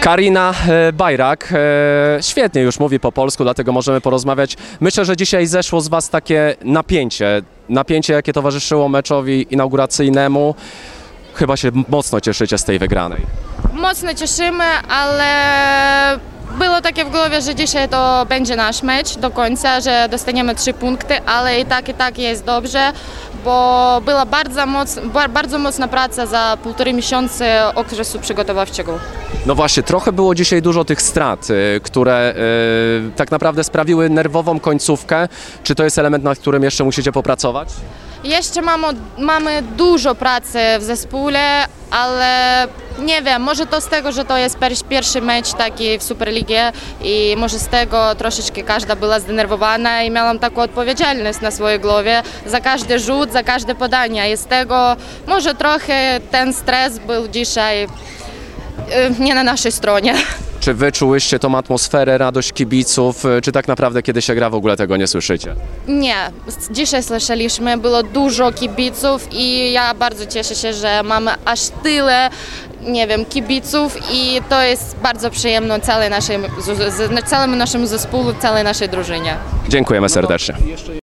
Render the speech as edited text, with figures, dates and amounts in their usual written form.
Karina Bajrak świetnie już mówi po polsku, dlatego możemy porozmawiać. Myślę, że dzisiaj zeszło z Was takie napięcie, jakie towarzyszyło meczowi inauguracyjnemu. Chyba się mocno cieszycie z tej wygranej. Mocno cieszymy, ale było takie w głowie, że dzisiaj to będzie nasz mecz do końca, że dostaniemy 3 punkty, ale i tak jest dobrze, bo była bardzo mocna praca za 1,5 miesiąca okresu przygotowawczego. No właśnie, trochę było dzisiaj dużo tych strat, które tak naprawdę sprawiły nerwową końcówkę. Czy to jest element, nad którym jeszcze musicie popracować? Jeszcze mamy dużo pracy w zespole, ale nie wiem, może to z tego, że to jest pierwszy mecz taki w Superligę i może z tego troszeczkę każda była zdenerwowana i miałam taką odpowiedzialność na swojej głowie za każdy rzut, za każde podanie i z tego może trochę ten stres był dzisiaj nie na naszej stronie. Czy wy czułyście tą atmosferę, radość kibiców, czy tak naprawdę kiedy się gra w ogóle tego nie słyszycie? Nie, dzisiaj słyszeliśmy, było dużo kibiców i ja bardzo cieszę się, że mamy aż tyle, nie wiem, kibiców i to jest bardzo przyjemne całemu naszemu zespół, całej naszej drużynie. Dziękujemy serdecznie.